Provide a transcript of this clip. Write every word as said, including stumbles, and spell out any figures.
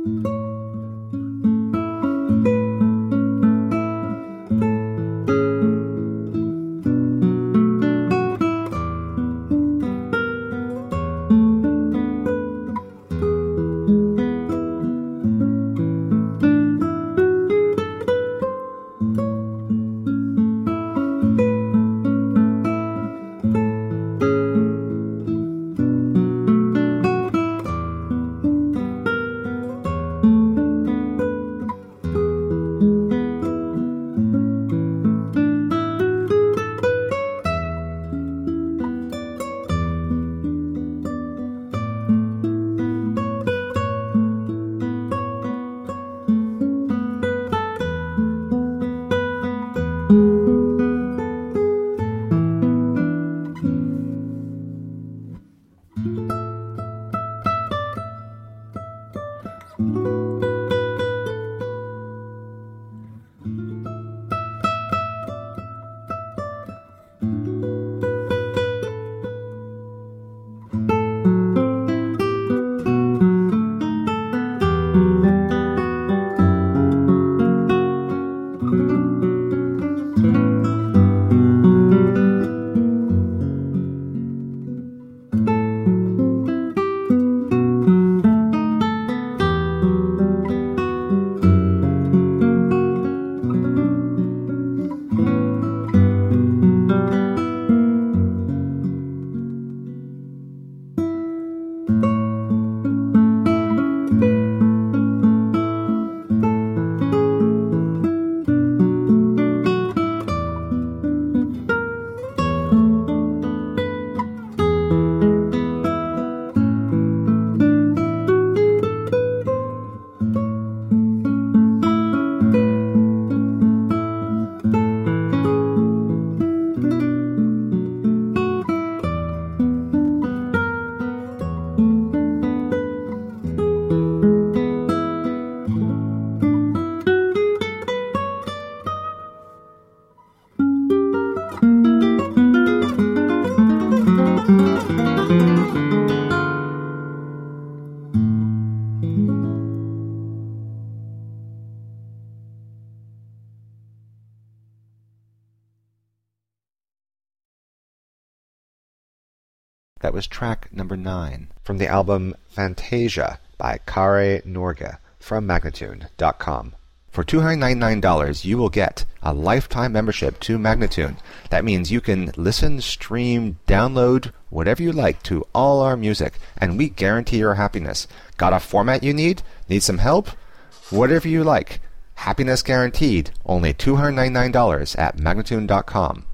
That was track number nine from the album Fantasia by Kari Norge from Magnatune dot com. For two hundred ninety-nine dollars, you will get a lifetime membership to Magnatune. That means you can listen, stream, download, whatever you like to all our music, and we guarantee your happiness. Got a format you need? Need some help? Whatever you like. Happiness guaranteed. Only two hundred ninety-nine dollars at Magnatune dot com.